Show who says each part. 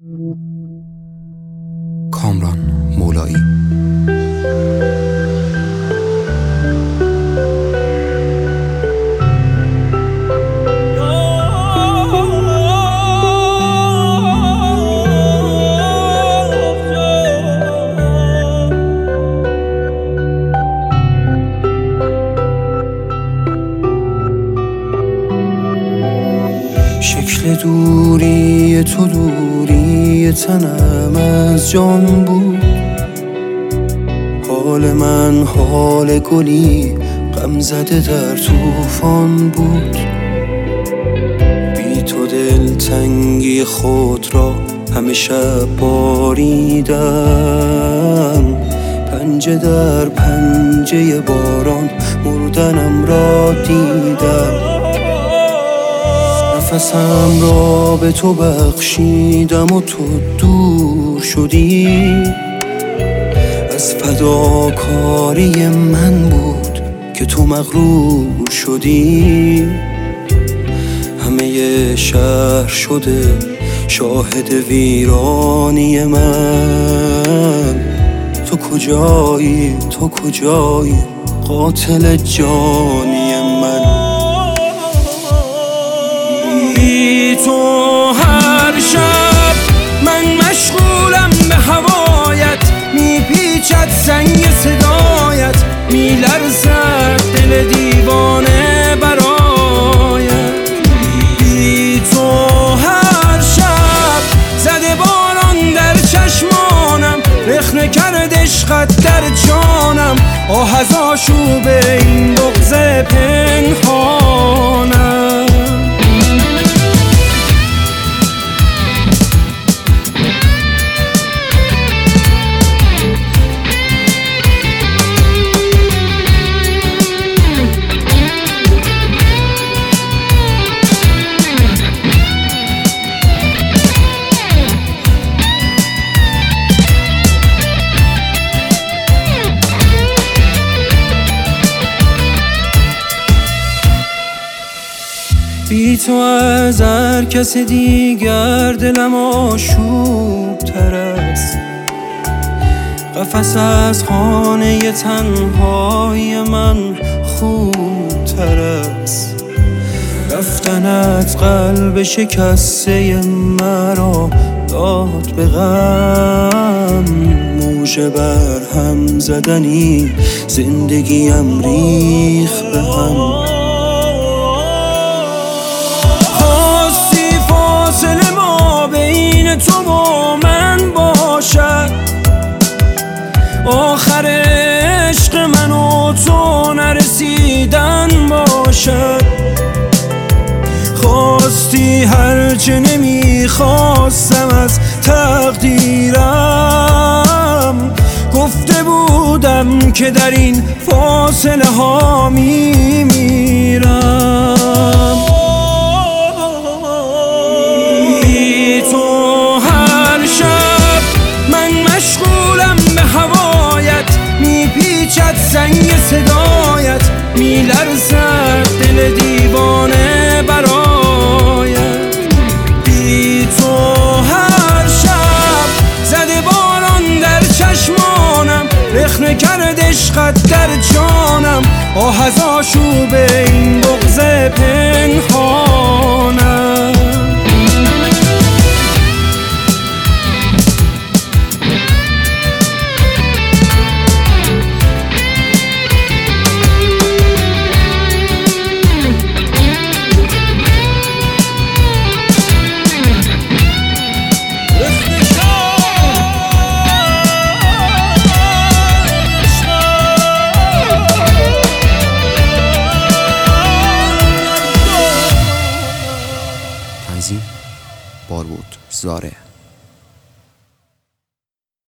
Speaker 1: کامران مولایی. شکل دوری تو دوری تنم از جان بود، حال من حال گلی غم زده در طوفان بود. بی تو دلتنگی خود را همه شب باریدم، پنجه در پنجه باران مردنم را دیدم. نفسم را به تو بخشیدم و تو دور شدی، از فداکاری من بود که تو مغرور شدی. همه شهر شده شاهد ویرانی من، تو کجایی تو کجایی قاتل جانی من. بی تو هر شب من مشغولم به هوایت، میپیچد سنگ صدایت، میلرزد دل دیوانه برایت. بی تو هر شب زده باران در چشمانم، رخنه کرد عشقت در جانم، آه از آشوب این بغض پنهانم. بی تو از هر کس دیگر دلم آشوب تر است، قفس از خانه تنهای من خوب تر است. رفتنت قلب شکسته مرا داد به غم، موج بر هم زدنی زندگیم ریخت به هم. تو با من باشد، آخر عشق من و تو نرسیدن باشد. خواستی هرچه نمیخواستم از تقدیرم، گفته بودم که در این فاصله ها میمیرم. میپیچد سنگ صدایت، میلرزد دل دیوانه برایت. بی تو هر شب زده باران در چشمانم، رخنه کرد عشقت در جانم، آه از آشوب این بغض پنهانم. تنظیم بارود زاره.